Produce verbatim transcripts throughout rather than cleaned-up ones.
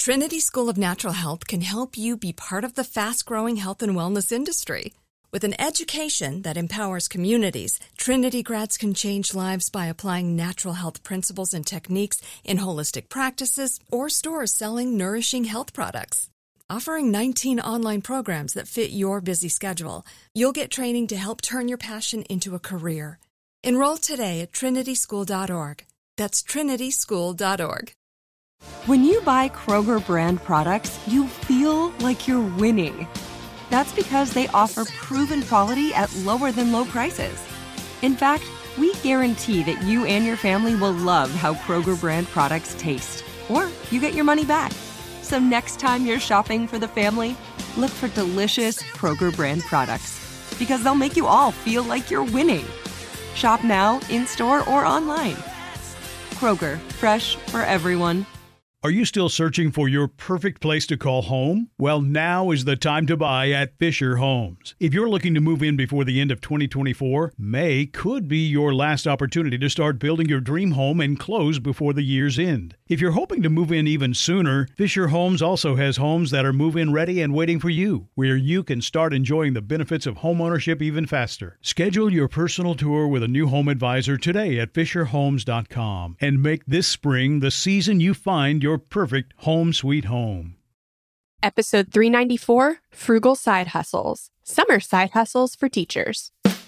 Trinity School of Natural Health can help you be part of the fast-growing health and wellness industry. With an education that empowers communities, Trinity grads can change lives by applying natural health principles and techniques in holistic practices or stores selling nourishing health products. Offering nineteen online programs that fit your busy schedule, you'll get training to help turn your passion into a career. Enroll today at trinity school dot org. That's trinity school dot org. When you buy Kroger brand products, you feel like you're winning. That's because they offer proven quality at lower than low prices. In fact, we guarantee that you and your family will love how Kroger brand products taste, or you get your money back. So next time you're shopping for the family, look for delicious Kroger brand products, because they'll make you all feel like you're winning. Shop now, in-store, or online. Kroger, fresh for everyone. Are you still searching for your perfect place to call home? Well, now is the time to buy at Fisher Homes. If you're looking to move in before the end of twenty twenty-four, May could be your last opportunity to start building your dream home and close before the year's end. If you're hoping to move in even sooner, Fisher Homes also has homes that are move-in ready and waiting for you, where you can start enjoying the benefits of homeownership even faster. Schedule your personal tour with a new home advisor today at fisher homes dot com and make this spring the season you find your perfect home sweet home. Episode three ninety-four, Frugal Side Hustles. Summer Side Hustles for Teachers.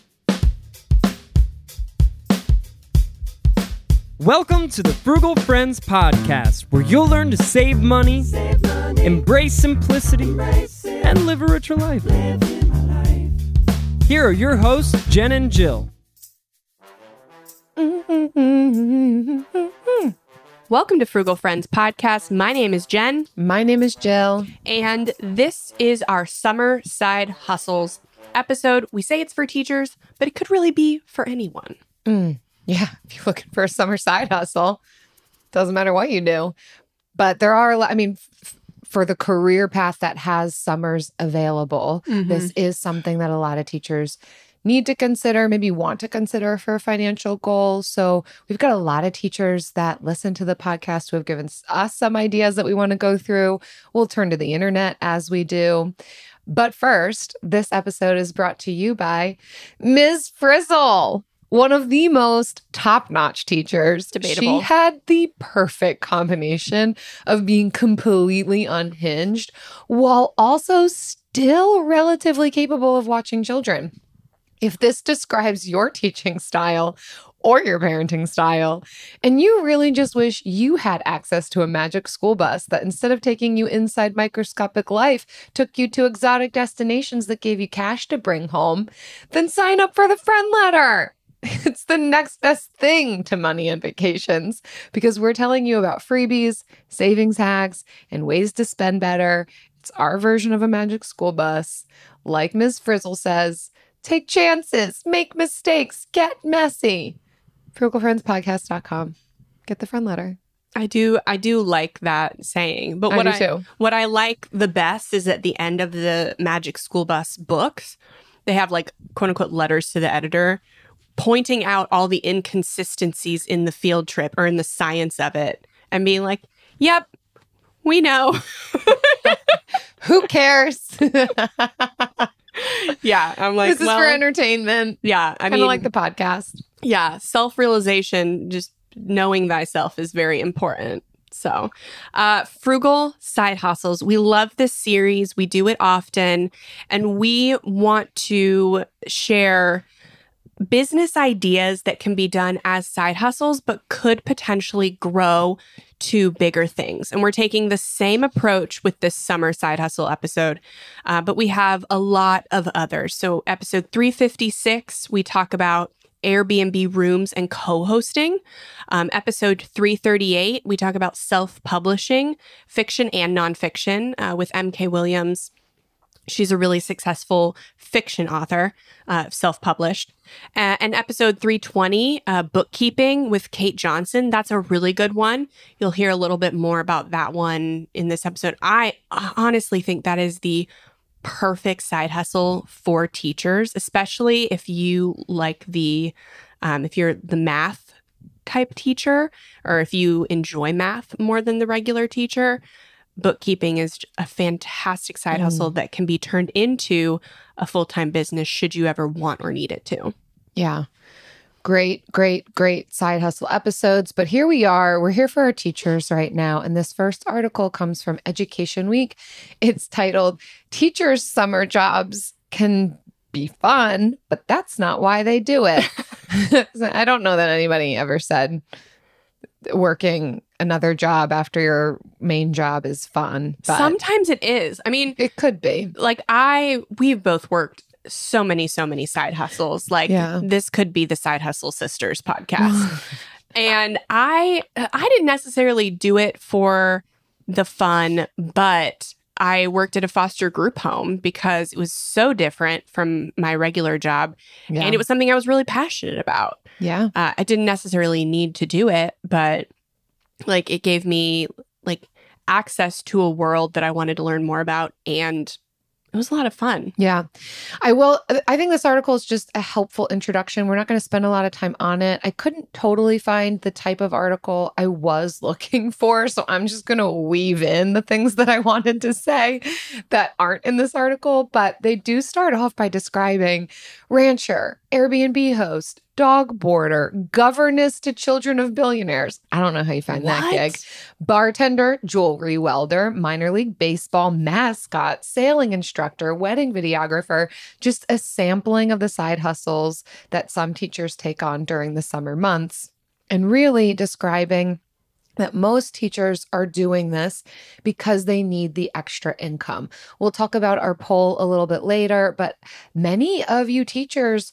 Welcome to the Frugal Friends Podcast, where you'll learn to save money, save money embrace simplicity, embrace and live a richer life. life. Here are your hosts, Jen and Jill. Welcome to Frugal Friends Podcast. My name is Jen. My name is Jill. And this is our Summer Side Hustles episode. We say it's for teachers, but it could really be for anyone. Mm, yeah, if you're looking for a summer side hustle, doesn't matter what you do. But there are, I mean, f- for the career path that has summers available, mm-hmm. this is something that a lot of teachers need to consider, maybe want to consider for financial goals. So we've got a lot of teachers that listen to the podcast who have given us some ideas that we want to go through. We'll turn to the internet as we do. But first, this episode is brought to you by Miz Frizzle, one of the most top-notch teachers. Debatable. She had the perfect combination of being completely unhinged while also still relatively capable of watching children. If this describes your teaching style or your parenting style, and you really just wish you had access to a magic school bus that instead of taking you inside microscopic life, took you to exotic destinations that gave you cash to bring home, then sign up for the friend letter. It's the next best thing to money and vacations, because we're telling you about freebies, savings hacks, and ways to spend better. It's our version of a magic school bus. Like Miz Frizzle says, take chances, make mistakes, get messy. frugal friends podcast dot com. Get the friend letter. I do I do like that saying. But I what do I too. what I like the best is at the end of the Magic School Bus books, they have like quote unquote letters to the editor pointing out all the inconsistencies in the field trip or in the science of it and being like, yep, we know. Who cares? Yeah, I'm like, this is well, for entertainment. Yeah, I kind of mean, like the podcast. Yeah, self-realization, just knowing thyself is very important. So, uh, Frugal Side Hustles. We love this series. We do it often, and we want to share business ideas that can be done as side hustles, but could potentially grow to bigger things. And we're taking the same approach with this summer side hustle episode, uh, but we have a lot of others. So episode three fifty-six, we talk about Airbnb rooms and co-hosting. Um, episode three thirty-eight, we talk about self-publishing, fiction and nonfiction uh, with M K Williams. She's a really successful fiction author, uh, self-published. Uh, and episode three twenty, uh, bookkeeping with Kate Johnson. That's a really good one. You'll hear a little bit more about that one in this episode. I honestly think that is the perfect side hustle for teachers, especially if you like the, um, if you're the math type teacher, or if you enjoy math more than the regular teacher. bookkeeping is a fantastic side Mm. hustle that can be turned into a full-time business should you ever want or need it to. Yeah. Great, great, great side hustle episodes. But here we are. We're here for our teachers right now. And this first article comes from Education Week. It's titled, Teachers' Summer Jobs Can Be Fun, but That's Not Why They Do It. I don't know that anybody ever said working another job after your main job is fun. But Sometimes it is. I mean, it could be. like I, we've both worked so many, so many side hustles. Like Yeah. this could be the Side Hustle Sisters podcast. And I, I didn't necessarily do it for the fun, but I worked at a foster group home because it was so different from my regular job. Yeah. And it was something I was really passionate about. Yeah. Uh, I didn't necessarily need to do it, but like it gave me like access to a world that I wanted to learn more about, and it was a lot of fun. Yeah. I will. I think this article is just a helpful introduction. We're not going to spend a lot of time on it. I couldn't totally find the type of article I was looking for. So I'm just going to weave in the things that I wanted to say that aren't in this article. But they do start off by describing rancher, Airbnb host, dog boarder, governess to children of billionaires. I don't know how you find that What? gig. Bartender, jewelry welder, minor league baseball mascot, sailing instructor, wedding videographer, just a sampling of the side hustles that some teachers take on during the summer months, and really describing that most teachers are doing this because they need the extra income. We'll talk about our poll a little bit later, but many of you teachers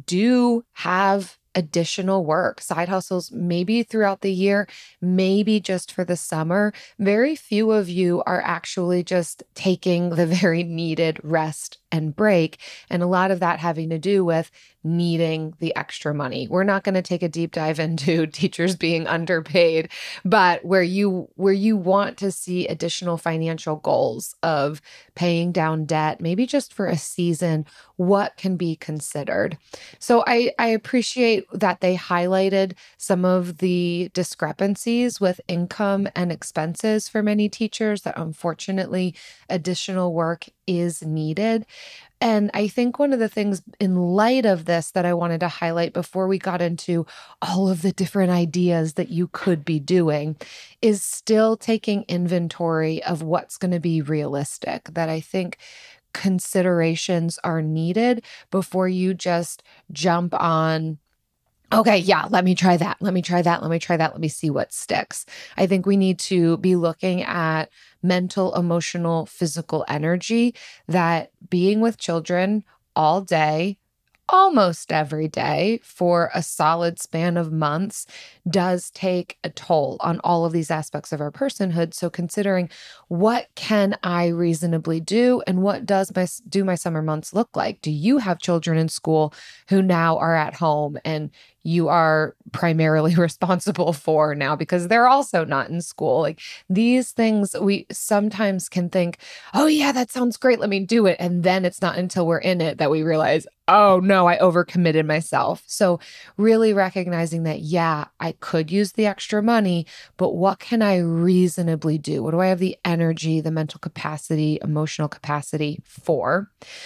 do have additional work, side hustles, maybe throughout the year, maybe just for the summer. Very few of you are actually just taking the very needed rest and break. And a lot of that having to do with needing the extra money. We're not going to take a deep dive into teachers being underpaid, but where you where you want to see additional financial goals of paying down debt, maybe just for a season, what can be considered. So I, I appreciate that they highlighted some of the discrepancies with income and expenses for many teachers, that unfortunately additional work is needed. And I think one of the things in light of this that I wanted to highlight before we got into all of the different ideas that you could be doing is still taking inventory of what's going to be realistic. That I think considerations are needed before you just jump on, okay, yeah, let me try that. Let me try that. Let me try that. Let me see what sticks. I think we need to be looking at mental, emotional, physical energy, that being with children all day, almost every day for a solid span of months does take a toll on all of these aspects of our personhood. So considering what can I reasonably do and what does my do my summer months look like? Do you have children in school who now are at home and you are primarily responsible for now because they're also not in school? Like these things, we sometimes can think, oh yeah, that sounds great, let me do it. And then it's not until we're in it that we realize, oh no, I overcommitted myself. So really recognizing that, yeah, I could use the extra money, but what can I reasonably do? What do I have the energy, the mental capacity, emotional capacity for?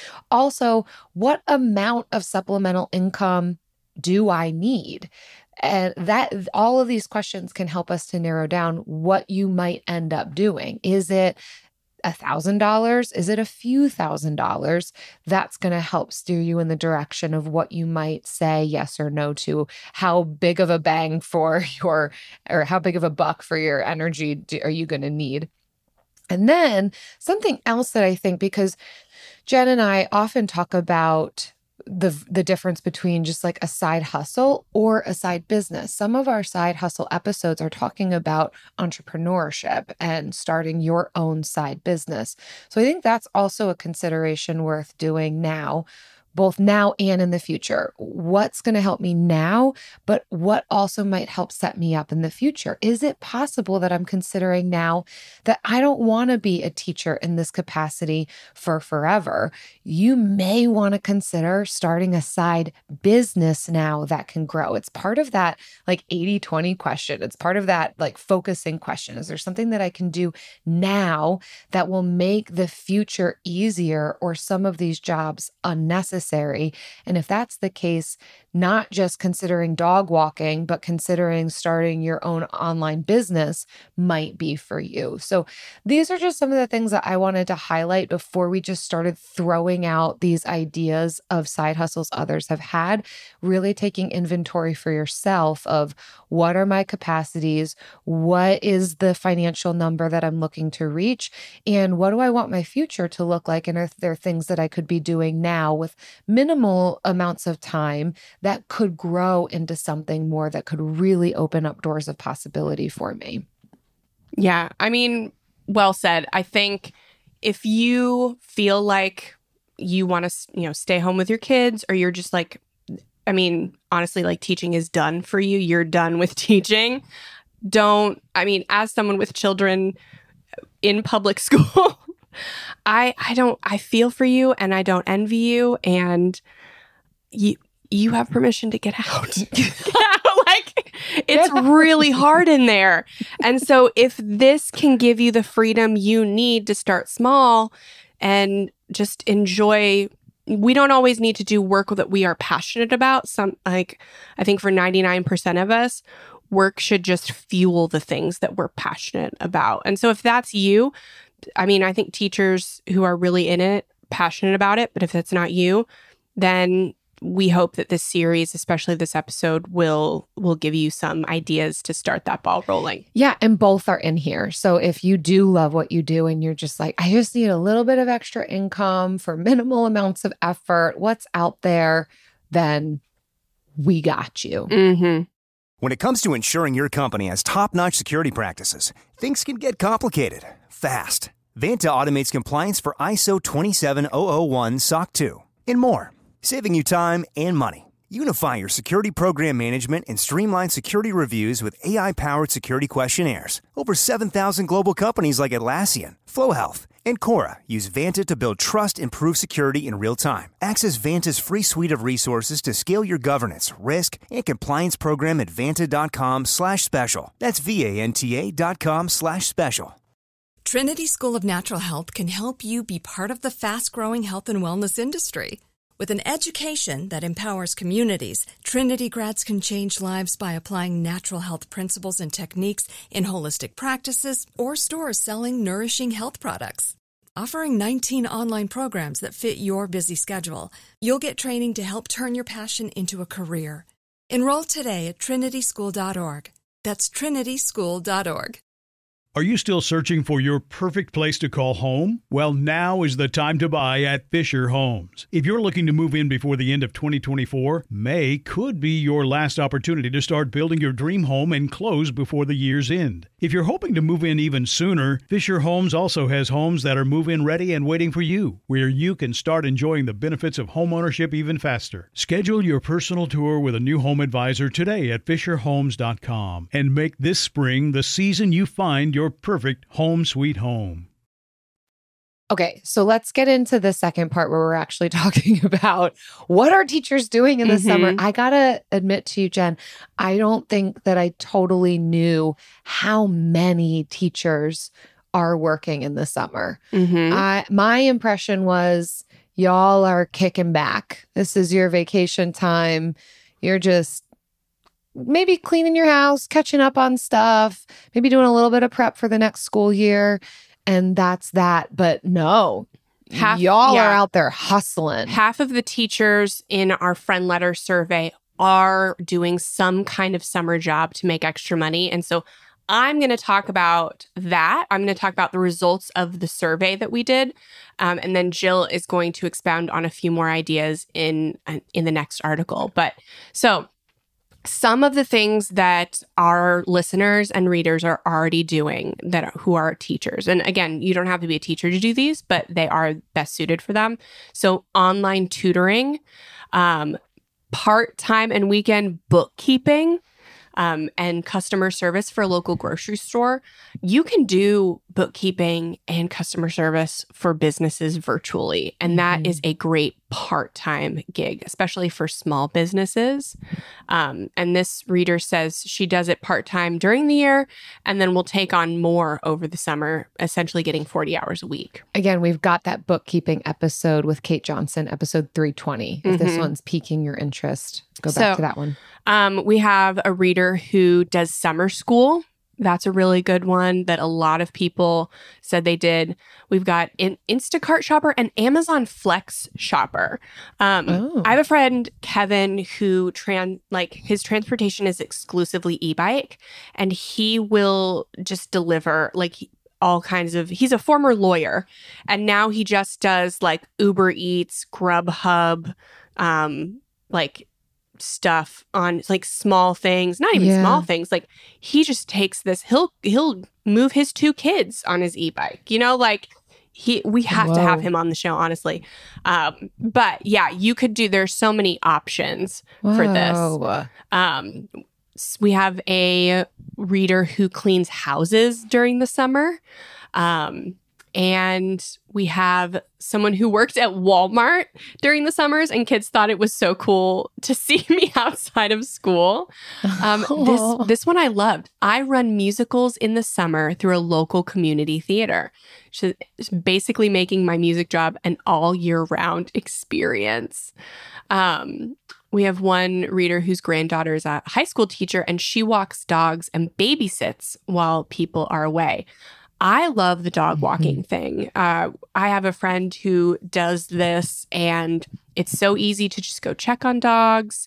Also, what amount of supplemental income do I need? And that all of these questions can help us to narrow down what you might end up doing. Is it a thousand dollars? Is it a few thousand dollars? That's going to help steer you in the direction of what you might say yes or no to. How big of a bang for your, or how big of a buck for your energy do, are you going to need? And then something else that I think, because Jen and I often talk about the the difference between just like a side hustle or a side business. Some of our side hustle episodes are talking about entrepreneurship and starting your own side business. So I think that's also a consideration worth doing now both now and in the future. What's going to help me now, but what also might help set me up in the future? Is it possible that I'm considering now that I don't want to be a teacher in this capacity for forever? You may want to consider starting a side business now that can grow. It's part of that like eighty twenty question. It's part of that like focusing question. Is there something that I can do now that will make the future easier or some of these jobs unnecessary? And if that's the case, not just considering dog walking, but considering starting your own online business might be for you. So these are just some of the things that I wanted to highlight before we just started throwing out these ideas of side hustles others have had, really taking inventory for yourself of what are my capacities, what is the financial number that I'm looking to reach, and what do I want my future to look like, and are there things that I could be doing now with minimal amounts of time that could grow into something more that could really open up doors of possibility for me. Yeah, I mean, well said. I think if you feel like you want to, you know, stay home with your kids, or you're just like, I mean, honestly, like teaching is done for you. You're done with teaching. Don't, I mean, as someone with children in public school, I I don't, I feel for you and I don't envy you, and you you have permission to get out. Like, it's really hard in there. And so if this can give you the freedom you need to start small and just enjoy, we don't always need to do work that we are passionate about. Some, like, I think for ninety-nine percent of us, work should just fuel the things that we're passionate about. And so if that's you, I mean, I think teachers who are really in it, passionate about it, but if that's not you, then we hope that this series, especially this episode, will will give you some ideas to start that ball rolling. Yeah, and both are in here. So if you do love what you do and you're just like, I just need a little bit of extra income for minimal amounts of effort, what's out there, then we got you. Mm-hmm. When it comes to ensuring your company has top-notch security practices, things can get complicated fast. Vanta automates compliance for I S O twenty-seven thousand one S O C two and more, saving you time and money. Unify your security program management and streamline security reviews with A I-powered security questionnaires. Over seven thousand global companies like Atlassian, Flow Health, and Cora use Vanta to build trust and prove security in real time. Access Vanta's free suite of resources to scale your governance, risk, and compliance program at vanta.com slash special. That's V-A-N-T-A dot com slash special. Trinity School of Natural Health can help you be part of the fast-growing health and wellness industry. With an education that empowers communities, Trinity grads can change lives by applying natural health principles and techniques in holistic practices or stores selling nourishing health products. Offering nineteen online programs that fit your busy schedule, you'll get training to help turn your passion into a career. Enroll today at trinity school dot org. That's trinity school dot org. Are you still searching for your perfect place to call home? Well, now is the time to buy at Fisher Homes. If you're looking to move in before the end of twenty twenty-four, May could be your last opportunity to start building your dream home and close before the year's end. If you're hoping to move in even sooner, Fisher Homes also has homes that are move-in ready and waiting for you, where you can start enjoying the benefits of homeownership even faster. Schedule your personal tour with a new home advisor today at fisher homes dot com and make this spring the season you find your Your perfect home sweet home. Okay, so let's get into the second part where we're actually talking about what are teachers doing in the Mm-hmm. summer. I gotta admit to you, Jen, I don't think that I totally knew how many teachers are working in the summer. Mm-hmm. I, my impression was y'all are kicking back. This is your vacation time. You're just maybe cleaning your house, catching up on stuff, maybe doing a little bit of prep for the next school year. And that's that. But no, Half- y'all yeah. are out there hustling. Half of the teachers in our friend letter survey are doing some kind of summer job to make extra money. And so I'm going to talk about that. I'm going to talk about the results of the survey that we did. Um, and then Jill is going to expound on a few more ideas in, in the next article. But so some of the things that our listeners and readers are already doing that who are teachers. And again, you don't have to be a teacher to do these, but they are best suited for them. So online tutoring, um, part-time and weekend bookkeeping, Um, and customer service for a local grocery store. You can do bookkeeping and customer service for businesses virtually. And that mm-hmm. is a great part-time gig, especially for small businesses. Um, and this reader says she does it part-time during the year and then will take on more over the summer, essentially getting forty hours a week. Again, we've got that bookkeeping episode with Kate Johnson, episode three twenty. If mm-hmm. this one's piquing your interest, go back so, to that one. Um, we have a reader who does summer school. That's a really good one that a lot of people said they did. We've got an Instacart shopper and Amazon Flex shopper. Um, oh. I have a friend, Kevin, who tran like his transportation is exclusively e-bike, and he will just deliver like all kinds of. He's a former lawyer, and now he just does like Uber Eats, Grubhub, um, like. stuff on like small things, not even yeah. small things. Like he just takes this, he'll he'll move his two kids on his e-bike, you know, like he we have Whoa. to have him on the show, honestly. Um, but yeah, you could do, there's so many options Whoa. for this. Um, we have a reader who cleans houses during the summer. Um, And we have someone who worked at Walmart during the summers, and kids thought it was so cool to see me outside of school. Um, oh. This this one I loved. I run musicals in the summer through a local community theater. So it's basically making my music job an all year round experience. Um, we have one reader whose granddaughter is a high school teacher, and she walks dogs and babysits while people are away. I love the dog walking mm-hmm. thing. Uh, I have a friend who does this, and it's so easy to just go check on dogs,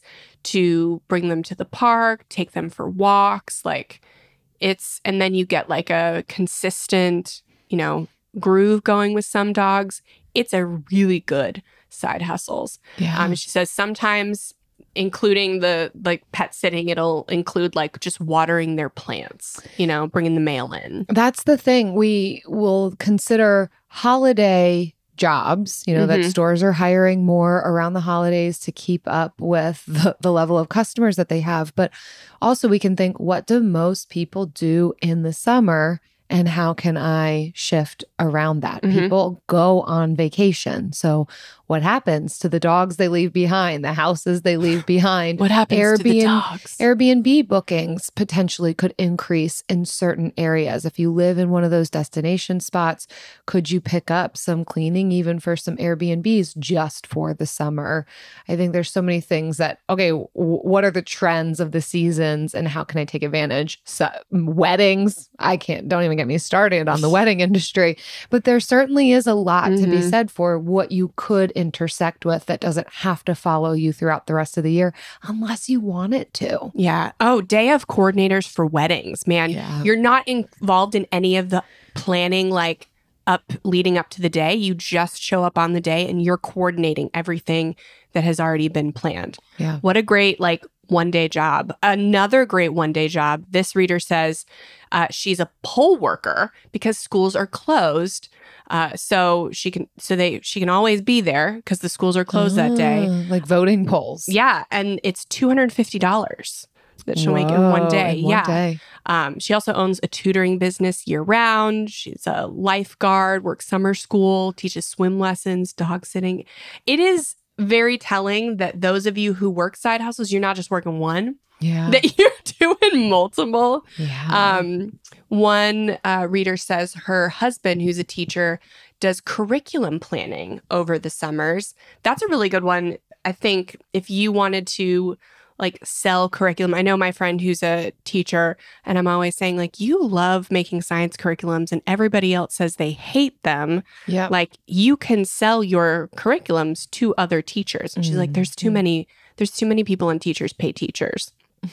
to bring them to the park, take them for walks. Like it's, and then you get like a consistent, you know, groove going with some dogs. It's a really good side hustles. Yeah. Um, she says sometimes, including the like pet sitting, it'll include like just watering their plants, you know, bringing the mail in. That's the thing. We will consider holiday jobs, you know, mm-hmm. that stores are hiring more around the holidays to keep up with the, the level of customers that they have. But also we can think, what do most people do in the summer? And how can I shift around that? Mm-hmm. People go on vacation. So what happens to the dogs they leave behind, the houses they leave behind? What happens Airbnb, to the dogs? Airbnb bookings potentially could increase in certain areas. If you live in one of those destination spots, could you pick up some cleaning even for some Airbnbs just for the summer? I think there's so many things that, okay, w- what are the trends of the seasons and how can I take advantage? So, weddings, I can't, don't even get me started on the wedding industry, but there certainly is a lot mm-hmm. to be said for what you could intersect with that doesn't have to follow you throughout the rest of the year unless you want it to. Yeah. Oh, day of coordinators for weddings, man. Yeah. You're not involved in any of the planning, like up leading up to the day. You just show up on the day and you're coordinating everything that has already been planned. Yeah. What a great like one day job. Another great one day job. This reader says uh, she's a poll worker because schools are closed. Uh, so she can, so they, she can always be there because the schools are closed oh, that day. Like voting polls. Yeah. And it's two hundred fifty dollars that she'll Whoa, make in one day. In one yeah. day. Um, she also owns a tutoring business year round. She's a lifeguard, works summer school, teaches swim lessons, dog sitting. It is very telling that those of you who work side hustles, you're not just working one. Yeah. That you're doing multiple. Yeah. Um, one uh, reader says her husband, who's a teacher, does curriculum planning over the summers. That's a really good one. I think if you wanted to like sell curriculum, I know my friend who's a teacher, and I'm always saying like, you love making science curriculums and everybody else says they hate them. Yeah. Like you can sell your curriculums to other teachers. And she's mm-hmm. like, there's too many, there's too many people and teachers pay teachers.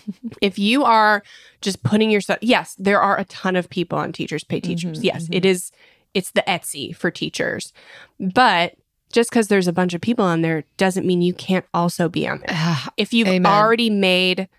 If you are just putting yourself, yes, there are a ton of people on Teachers Pay Teachers. Mm-hmm, yes, mm-hmm. it is. It's the Etsy for teachers. But just because there's a bunch of people on there doesn't mean you can't also be on there. If you've Amen. already made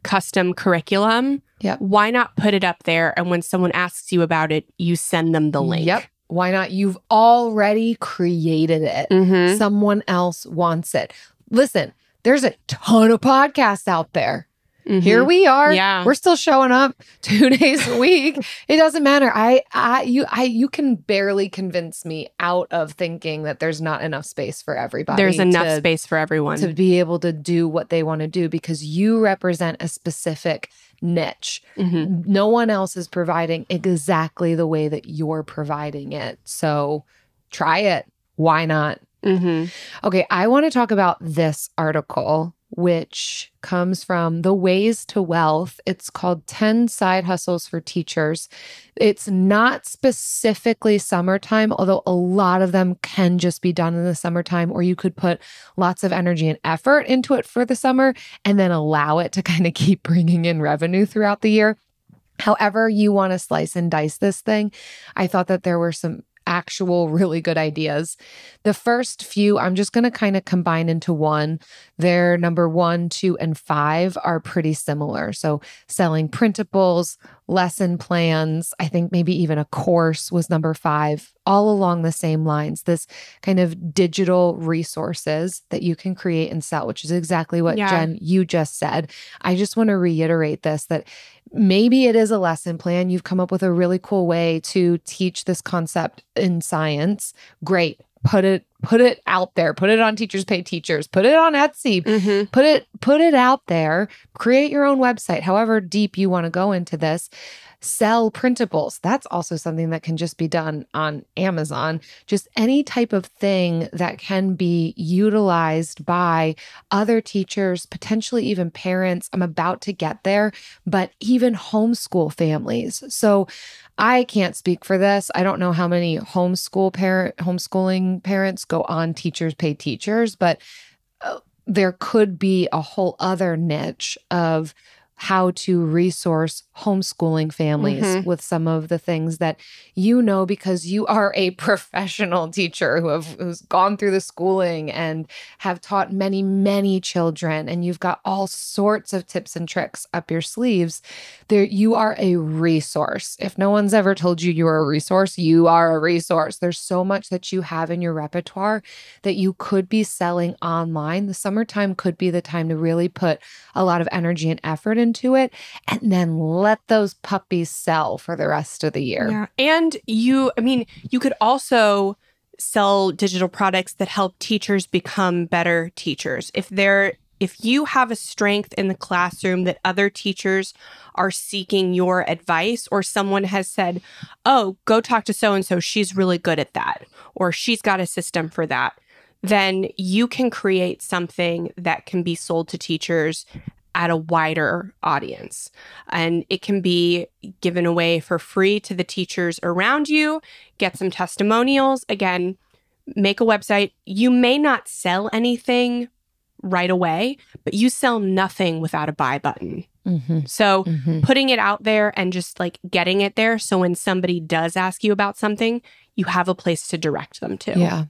custom curriculum, Yep. why not put it up there? And when someone asks you about it, you send them the link. Yep. Why not? You've already created it. Mm-hmm. Someone else wants it. Listen, there's a ton of podcasts out there. Mm-hmm. Here we are. Yeah. We're still showing up two days a week. It doesn't matter. I, I, you, I, you can barely convince me out of thinking that there's not enough space for everybody. There's enough to, space for everyone to be able to do what they want to do because you represent a specific niche. Mm-hmm. No one else is providing exactly the way that you're providing it. So try it. Why not? Mm-hmm. Okay, I want to talk about this article, which comes from The Ways to Wealth. It's called ten Side Hustles for Teachers. It's not specifically summertime, although a lot of them can just be done in the summertime, or you could put lots of energy and effort into it for the summer and then allow it to kind of keep bringing in revenue throughout the year. However you want to slice and dice this thing, I thought that there were some actual really good ideas. The first few, I'm just going to kind of combine into one. Their number one, two, and five are pretty similar. So selling printables, lesson plans, I think maybe even a course was number five, all along the same lines. This kind of digital resources that you can create and sell, which is exactly what Yeah. Jen, you just said. I just want to reiterate this, that maybe it is a lesson plan. You've come up with a really cool way to teach this concept in science. Great. Put it, put it out there. Put it on Teachers Pay Teachers. Put it on Etsy. Mm-hmm. Put it, put it out there. Create your own website, however deep you want to go into this. Sell printables. That's also something that can just be done on Amazon. Just any type of thing that can be utilized by other teachers, potentially even parents. I'm about to get there, but even homeschool families. So I can't speak for this. I don't know how many homeschool parent, homeschooling parents go on Teachers Pay Teachers, but uh, there could be a whole other niche of how to resource homeschooling families Mm-hmm. with some of the things that you know because you are a professional teacher who have who's gone through the schooling and have taught many, many children, and you've got all sorts of tips and tricks up your sleeves. There, you are a resource. If no one's ever told you you are a resource, you are a resource. There's so much that you have in your repertoire that you could be selling online. The summertime could be the time to really put a lot of energy and effort into it, and then let those puppies sell for the rest of the year. Yeah. And you, I mean, you could also sell digital products that help teachers become better teachers. If they're, if you have a strength in the classroom that other teachers are seeking your advice, or someone has said, oh, go talk to so-and-so, she's really good at that, or she's got a system for that, then you can create something that can be sold to teachers at a wider audience. And it can be given away for free to the teachers around you. Get some testimonials. Again, make a website. You may not sell anything right away, but you sell nothing without a buy button. Mm-hmm. So Mm-hmm. putting it out there and just like getting it there, so when somebody does ask you about something, you have a place to direct them to. Yeah.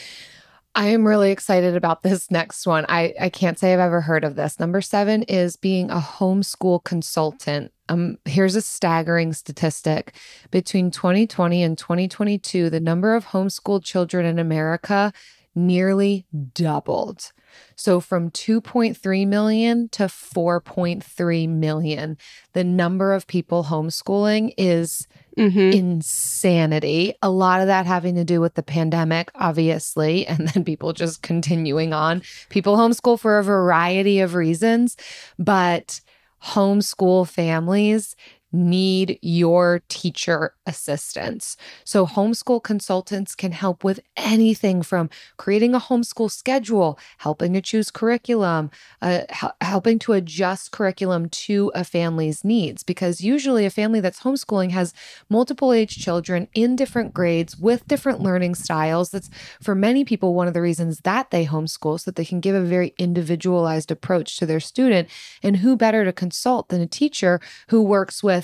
I am really excited about this next one. I, I can't say I've ever heard of this. Number seven is being a homeschool consultant. Um, here's a staggering statistic. Between twenty twenty and twenty twenty-two, the number of homeschooled children in America nearly doubled. So from two point three million to four point three million, the number of people homeschooling is Mm-hmm. insanity. A lot of that having to do with the pandemic, obviously, and then people just continuing on. People homeschool for a variety of reasons, but homeschool families need your teacher assistance. So homeschool consultants can help with anything from creating a homeschool schedule, helping to choose curriculum, uh, h- helping to adjust curriculum to a family's needs. Because usually a family that's homeschooling has multiple age children in different grades with different learning styles. That's for many people one of the reasons that they homeschool, so that they can give a very individualized approach to their student. And who better to consult than a teacher who works with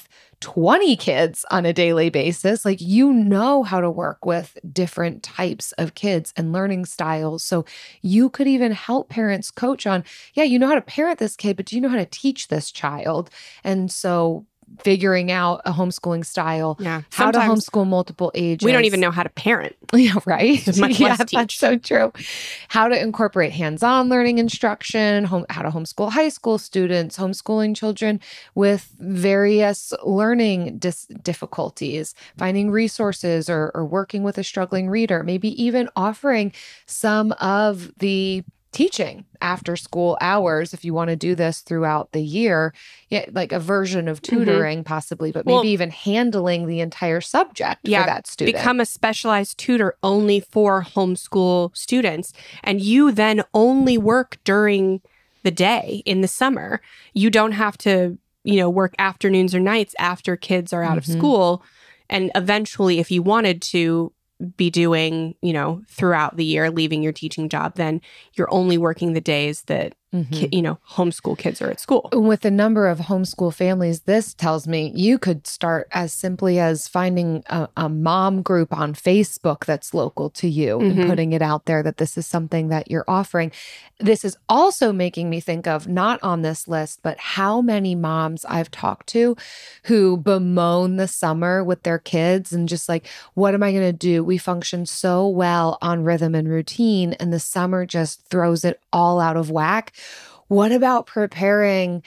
with twenty kids on a daily basis. Like, you know how to work with different types of kids and learning styles. So you could even help parents coach on, yeah, you know how to parent this kid, but do you know how to teach this child? And so figuring out a homeschooling style, yeah. how to homeschool multiple ages. We don't even know how to parent. Yeah, right. Much yeah, less teach. That's so true. How to incorporate hands-on learning instruction, home, how to homeschool high school students, homeschooling children with various learning dis- difficulties, finding resources or, or working with a struggling reader, maybe even offering some of the teaching after school hours if you want to do this throughout the year, yeah, like a version of tutoring mm-hmm. possibly, but maybe well, even handling the entire subject yeah, for that student. Become a specialized tutor only for homeschool students. And you then only work during the day in the summer. You don't have to, you know, work afternoons or nights after kids are out mm-hmm. of school. And eventually, if you wanted to be doing, you know, throughout the year, leaving your teaching job, then you're only working the days that, mm-hmm. ki- you know, homeschool kids are at school. With the number of homeschool families, this tells me you could start as simply as finding a, a mom group on Facebook that's local to you mm-hmm. and putting it out there that this is something that you're offering. This is also making me think of, not on this list, but how many moms I've talked to who bemoan the summer with their kids and just like, what am I going to do? We function so well on rhythm and routine, and the summer just throws it all out of whack. What about preparing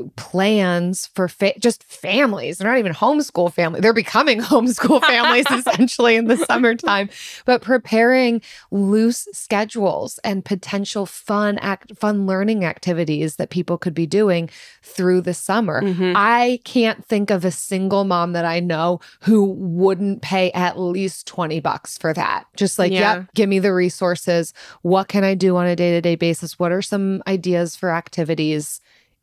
plans for fa- just families? They're not even homeschool family. They're becoming homeschool families essentially in the summertime, but preparing loose schedules and potential fun act, fun learning activities that people could be doing through the summer. Mm-hmm. I can't think of a single mom that I know who wouldn't pay at least twenty bucks for that. Just like, yeah. yep, give me the resources. What can I do on a day-to-day basis? What are some ideas for activities?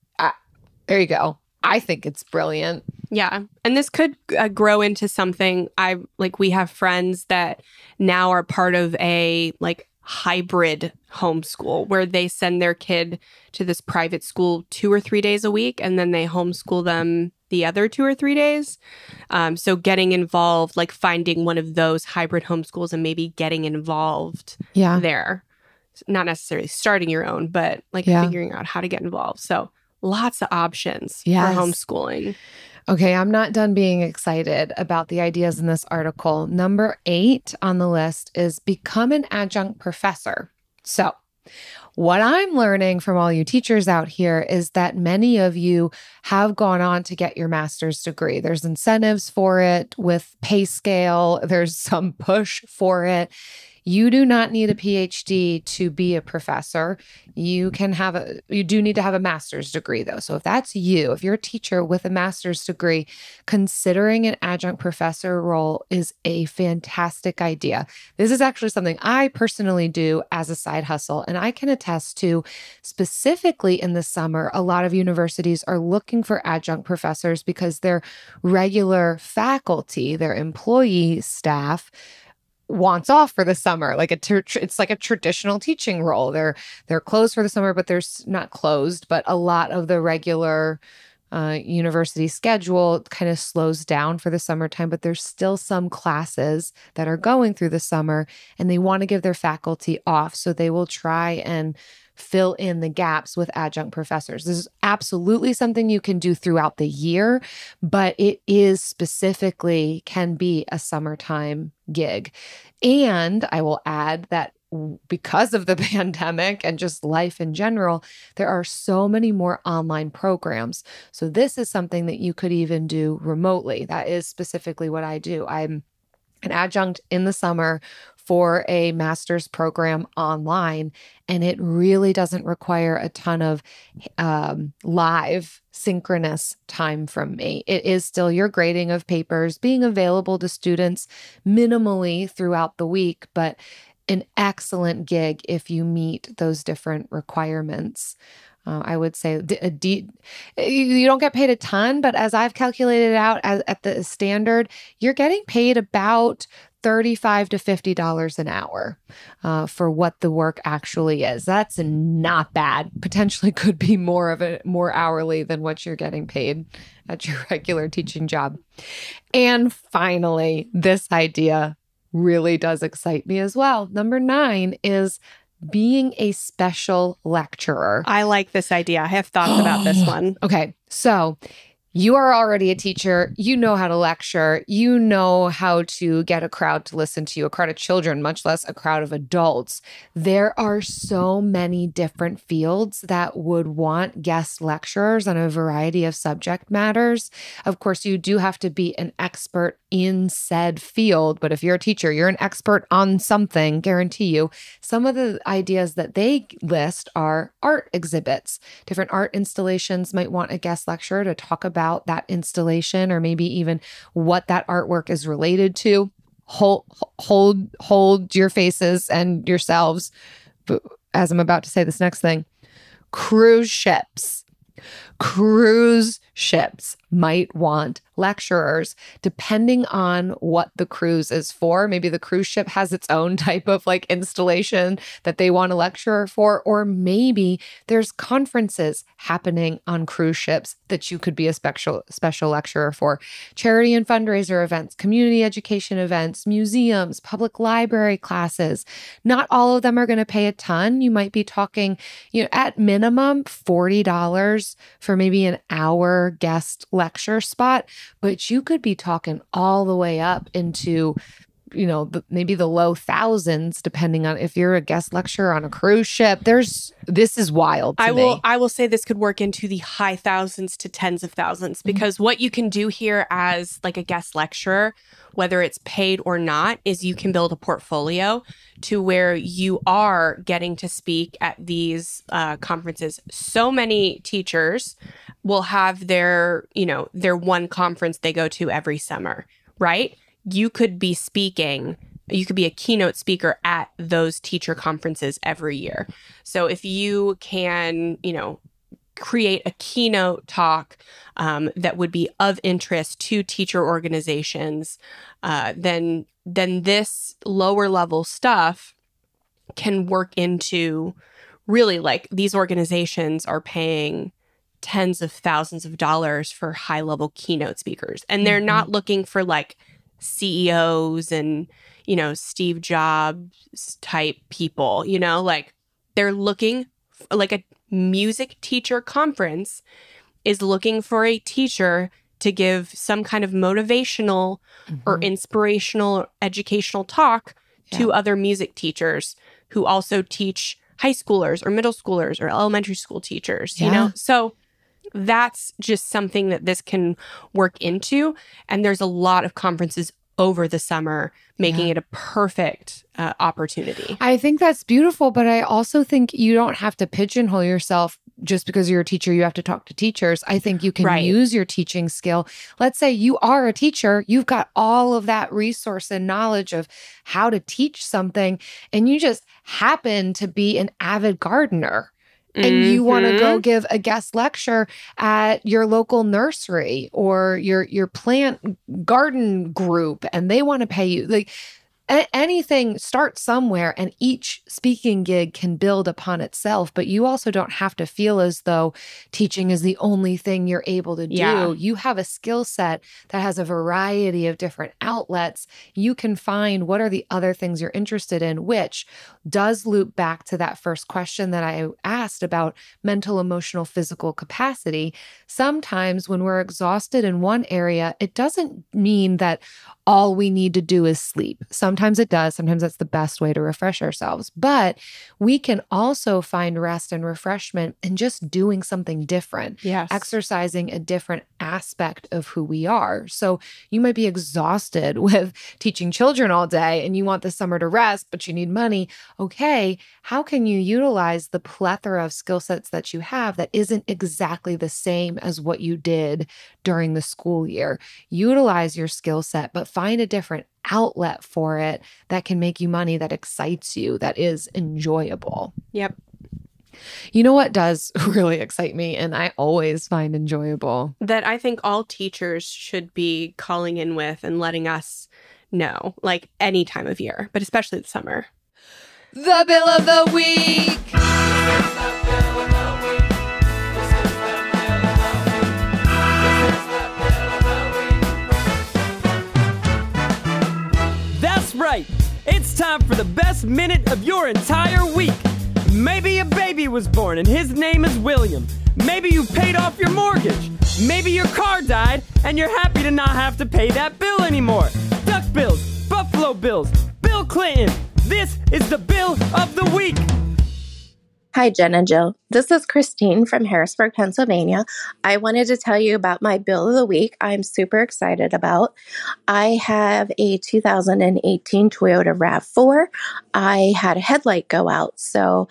There you go. I think it's brilliant. Yeah. And this could uh, grow into something. I like, we have friends that now are part of a like hybrid homeschool where they send their kid to this private school two or three days a week, and then they homeschool them the other two or three days. Um, so getting involved, like finding one of those hybrid homeschools and maybe getting involved yeah. there. Not necessarily starting your own, but like yeah. figuring out how to get involved. So lots of options yes. for homeschooling. Okay, I'm not done being excited about the ideas in this article. Number eight on the list is become an adjunct professor. So what I'm learning from all you teachers out here is that many of you have gone on to get your master's degree. There's incentives for it with pay scale. There's some push for it. You do not need a P H D to be a professor. You can have a, you do need to have a master's degree though. So if that's you, if you're a teacher with a master's degree, considering an adjunct professor role is a fantastic idea. This is actually something I personally do as a side hustle. And I can attest to, specifically in the summer, a lot of universities are looking for adjunct professors because their regular faculty, their employee staff, wants off for the summer. Like a ter- it's like a traditional teaching role. They're they're closed for the summer, but they're not closed. But a lot of the regular uh, university schedule kind of slows down for the summertime. But there's still some classes that are going through the summer, and they want to give their faculty off, so they will try and fill in the gaps with adjunct professors. This is absolutely something you can do throughout the year, but it is specifically can be a summertime gig. And I will add that because of the pandemic and just life in general, there are so many more online programs. So this is something that you could even do remotely. That is specifically what I do. I'm an adjunct in the summer for a master's program online, and it really doesn't require a ton of um, live synchronous time from me. It is still your grading of papers, being available to students minimally throughout the week, but an excellent gig if you meet those different requirements. Uh, I would say a D, you don't get paid a ton, but as I've calculated it out as, at the standard, you're getting paid about thirty-five to fifty dollars an hour uh, for what the work actually is. That's not bad. Potentially could be more of a more hourly than what you're getting paid at your regular teaching job. And finally, this idea really does excite me as well. Number nine is being a special lecturer. I like this idea. I have thoughts about this one. Okay, so you are already a teacher. You know how to lecture. You know how to get a crowd to listen to you, a crowd of children, much less a crowd of adults. There are so many different fields that would want guest lecturers on a variety of subject matters. Of course, you do have to be an expert in said field, but if you're a teacher, you're an expert on something, guarantee you. Some of the ideas that they list are art exhibits. Different art installations might want a guest lecturer to talk about about that installation, or maybe even what that artwork is related to. Hold, hold, hold your faces and yourselves as I'm about to say this next thing. Cruise ships. Cruise ships might want lecturers, depending on what the cruise is for. Maybe the cruise ship has its own type of like installation that they want a lecturer for, or maybe there's conferences happening on cruise ships that you could be a special special lecturer for. Charity and fundraiser events, community education events, museums, public library classes. Not all of them are going to pay a ton. You might be talking, you know, at minimum forty dollars for maybe an hour guest lecture spot, but you could be talking all the way up into, you know, the, maybe the low thousands, depending on if you're a guest lecturer on a cruise ship. There's, this is wild to I will, me. I will say this could work into the high thousands to tens of thousands, because mm-hmm. what you can do here as like a guest lecturer, whether it's paid or not, is you can build a portfolio to where you are getting to speak at these uh, conferences. So many teachers will have their, you know, their one conference they go to every summer, right? You could be speaking, you could be a keynote speaker at those teacher conferences every year. So if you can, you know, create a keynote talk um, that would be of interest to teacher organizations, uh, then then this lower level stuff can work into really, like, these organizations are paying tens of thousands of dollars for high level keynote speakers, and they're mm-hmm. not looking for like C E Os and, you know, Steve Jobs type people, you know, like they're looking f- like a music teacher conference is looking for a teacher to give some kind of motivational mm-hmm. or inspirational or educational talk yeah. to other music teachers who also teach high schoolers or middle schoolers or elementary school teachers, yeah. you know? So that's just something that this can work into. And there's a lot of conferences over the summer, making yeah. it a perfect uh, opportunity. I think that's beautiful, but I also think you don't have to pigeonhole yourself just because you're a teacher. You have to talk to teachers. I think you can right. use your teaching skill. Let's say you are a teacher, you've got all of that resource and knowledge of how to teach something, and you just happen to be an avid gardener. And mm-hmm. you want to go give a guest lecture at your local nursery or your your plant garden group, and they want to pay you. Like a- anything starts somewhere, and each speaking gig can build upon itself. But you also don't have to feel as though teaching is the only thing you're able to do. Yeah. You have a skill set that has a variety of different outlets. You can find what are the other things you're interested in, which does loop back to that first question that I asked about mental, emotional, physical capacity. Sometimes when we're exhausted in one area, it doesn't mean that all we need to do is sleep. Sometimes it does. Sometimes that's the best way to refresh ourselves. But we can also find rest and refreshment in just doing something different. Yes. Exercising a different aspect of who we are. So you might be exhausted with teaching children all day and you want the summer to rest, but you need money. Okay, how can you utilize the plethora of skill sets that you have that isn't exactly the same as what you did during the school year? Utilize your skill set, but find a different outlet for it that can make you money, that excites you, that is enjoyable. Yep. You know what does really excite me, and I always find enjoyable? That I think all teachers should be calling in with and letting us No, like any time of year, but especially the summer. The bill of the week. That's right. It's time for the best minute of your entire week. Maybe a baby was born and his name is William. Maybe you paid off your mortgage. Maybe your car died and you're happy to not have to pay that bill anymore. Duck bills, Buffalo Bills, Bill Clinton. This is the bill of the week. Hi, Jen and Jill. This is Christine from Harrisburg, Pennsylvania. I wanted to tell you about my bill of the week I'm super excited about. I have a two thousand eighteen Toyota RAV four. I had a headlight go out, so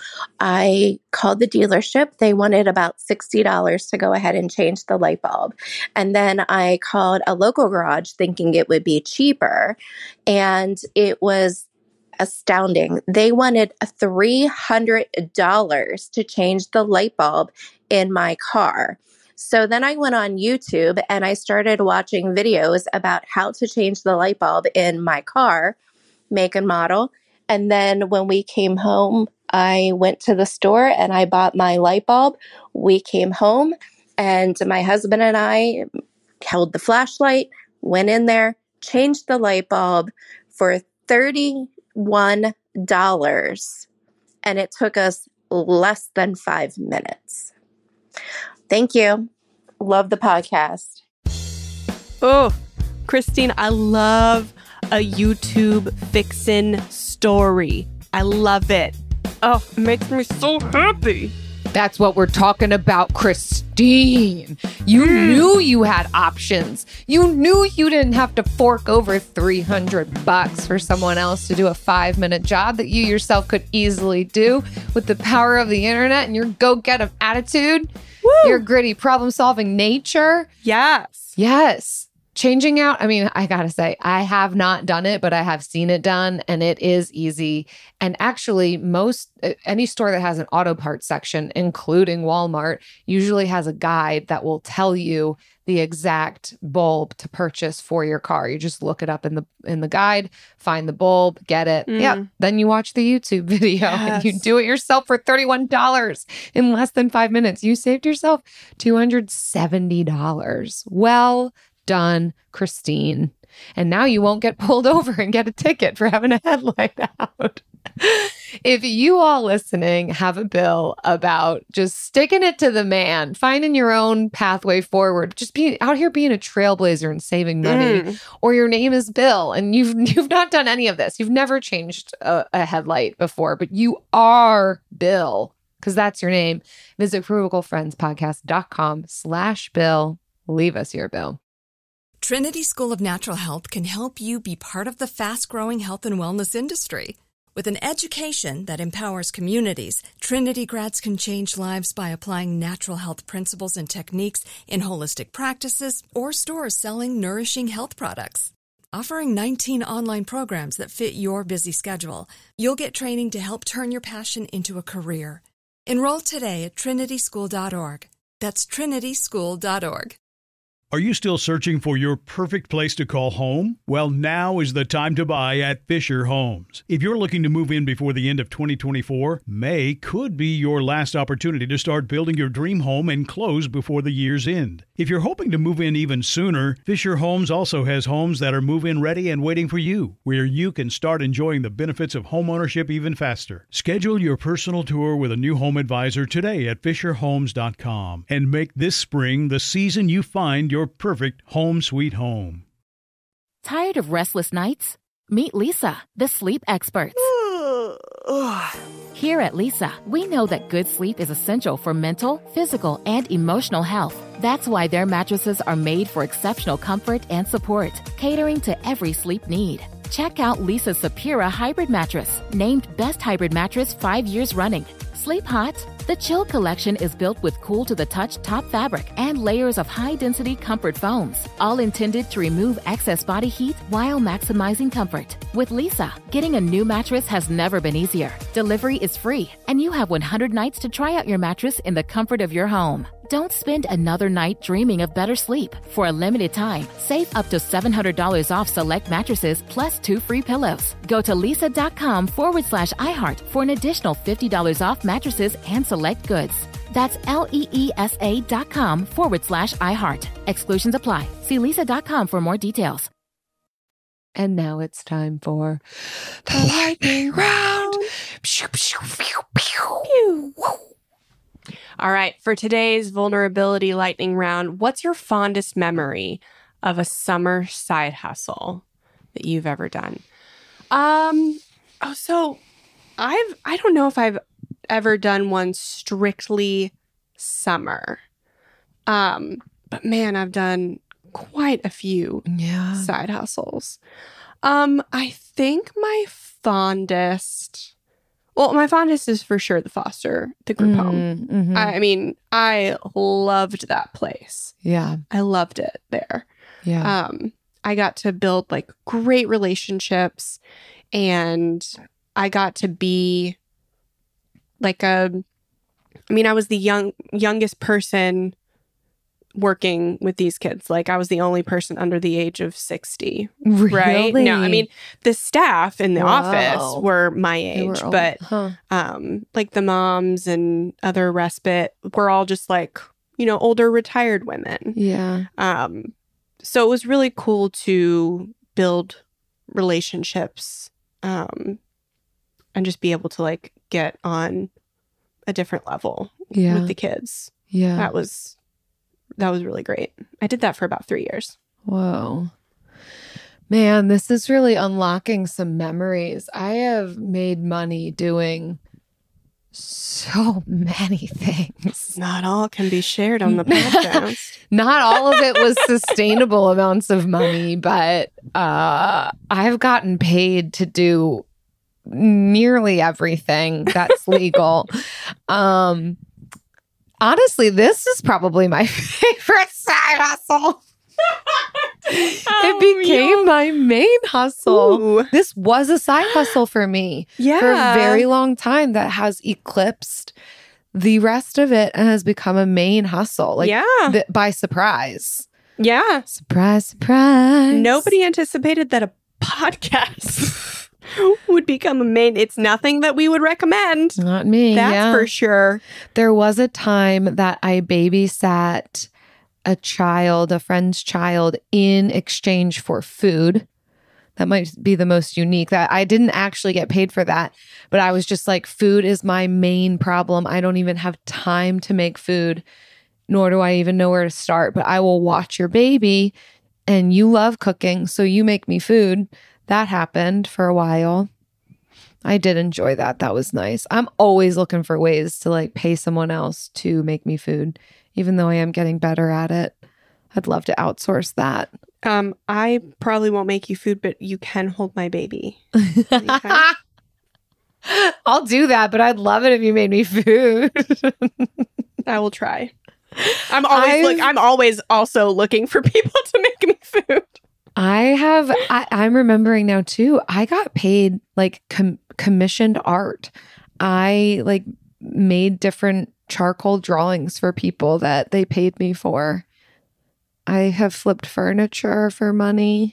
I called the dealership. They wanted about sixty dollars to go ahead and change the light bulb. And then I called a local garage thinking it would be cheaper, and it was astounding. They wanted three hundred dollars to change the light bulb in my car. So then I went on YouTube and I started watching videos about how to change the light bulb in my car, make and model. And then when we came home, I went to the store and I bought my light bulb. We came home and my husband and I held the flashlight, went in there, changed the light bulb for thirty One dollars, and it took us less than five minutes. Thank you. Love the podcast. Oh, Christine, I love a YouTube fixin' story. I love it. Oh, it makes me so happy. That's what we're talking about, Christine. You mm. knew you had options. You knew you didn't have to fork over three hundred bucks for someone else to do a five-minute job that you yourself could easily do with the power of the internet and your go-get-em attitude, Woo. Your gritty problem-solving nature. Yes. Yes. Changing out, I mean, I gotta say, I have not done it, but I have seen it done, and it is easy. And actually, most, any store that has an auto parts section, including Walmart, usually has a guide that will tell you the exact bulb to purchase for your car. You just look it up in the in the guide, find the bulb, get it. Mm. Yep. Then you watch the YouTube video yes. and you do it yourself for thirty-one dollars in less than five minutes. You saved yourself two hundred seventy dollars. Well done, Christine. And now you won't get pulled over and get a ticket for having a headlight out. If you all listening have a bill about just sticking it to the man, finding your own pathway forward, just being out here being a trailblazer and saving money, mm. or your name is Bill and you've you've not done any of this, you've never changed a, a headlight before, but you are Bill, because that's your name, visit frugalfriendspodcast.com slash Bill. Leave us your bill. Trinity School of Natural Health can help you be part of the fast-growing health and wellness industry. With an education that empowers communities, Trinity grads can change lives by applying natural health principles and techniques in holistic practices or stores selling nourishing health products. Offering nineteen online programs that fit your busy schedule, you'll get training to help turn your passion into a career. Enroll today at trinity school dot org. That's trinity school dot org. Are you still searching for your perfect place to call home? Well, now is the time to buy at Fisher Homes. If you're looking to move in before the end of twenty twenty-four, May could be your last opportunity to start building your dream home and close before the year's end. If you're hoping to move in even sooner, Fisher Homes also has homes that are move-in ready and waiting for you, where you can start enjoying the benefits of homeownership even faster. Schedule your personal tour with a new home advisor today at fisher homes dot com and make this spring the season you find your Your perfect home sweet home. Tired of restless nights? Meet Leesa, the sleep experts. Here at Leesa, we know that good sleep is essential for mental, physical, and emotional health. That's why their mattresses are made for exceptional comfort and support, catering to every sleep need. Check out Leesa's Sapira Hybrid Mattress, named Best Hybrid Mattress five years running. Sleep hot? The Chill Collection is built with cool-to-the-touch top fabric and layers of high-density comfort foams, all intended to remove excess body heat while maximizing comfort. With Leesa, getting a new mattress has never been easier. Delivery is free, and you have one hundred nights to try out your mattress in the comfort of your home. Don't spend another night dreaming of better sleep. For a limited time, save up to seven hundred dollars off select mattresses plus two free pillows. Go to leesa.com forward slash iHeart for an additional fifty dollars off mattresses and select goods. That's L-E-E-S-A dot com forward slash iHeart. Exclusions apply. See leesa.com for more details. And now it's time for the lightning round. All right, for today's vulnerability lightning round, what's your fondest memory of a summer side hustle that you've ever done? Um, oh, so I've I don't know if I've ever done one strictly summer. Um, but man, I've done quite a few yeah. side hustles. Um, I think my fondest, well, my fondest is for sure the Foster, the group Mm, home. mhm. I, I mean, I loved that place. Yeah. I loved it there. Yeah. Um, I got to build like great relationships, and I got to be like a, I mean, I was the young youngest person working with these kids. Like I was the only person under the age of sixty. Right? Really? No, I mean, the staff in the Wow. office were my They were age, old. but Huh. um, like the moms and other respite were all just like, you know, older retired women. Yeah. Um, so it was really cool to build relationships um, and just be able to like get on a different level Yeah. with the kids. Yeah. That was that was really great. I did that for about three years. Whoa. Man, this is really unlocking some memories. I have made money doing so many things. Not all can be shared on the podcast. Not all of it was sustainable amounts of money, but uh, I've gotten paid to do nearly everything that's legal. um, honestly, this is probably my favorite side hustle. It became my main hustle. Ooh. This was a side hustle for me Yeah. for a very long time that has eclipsed the rest of it and has become a main hustle. Like Yeah. th- by surprise. Yeah. Surprise, surprise. Nobody anticipated that a podcast would become a main. It's nothing that we would recommend. Not me. That's yeah. for sure. There was a time that I babysat a child, a friend's child, in exchange for food. That might be the most unique. That I didn't actually get paid for that, but I was just like, food is my main problem. I don't even have time to make food, nor do I even know where to start. But I will watch your baby, and you love cooking, so you make me food. That happened for a while. I did enjoy that. That was nice. I'm always looking for ways to like pay someone else to make me food, even though I am getting better at it. I'd love to outsource that. Um, I probably won't make you food, but you can hold my baby. Anytime. I'll do that, but I'd love it if you made me food. I will try. I'm always I've- look. I'm always also looking for people to make me food. I have, I, I'm remembering now too, I got paid like com- commissioned art. I like made different charcoal drawings for people that they paid me for. I have flipped furniture for money.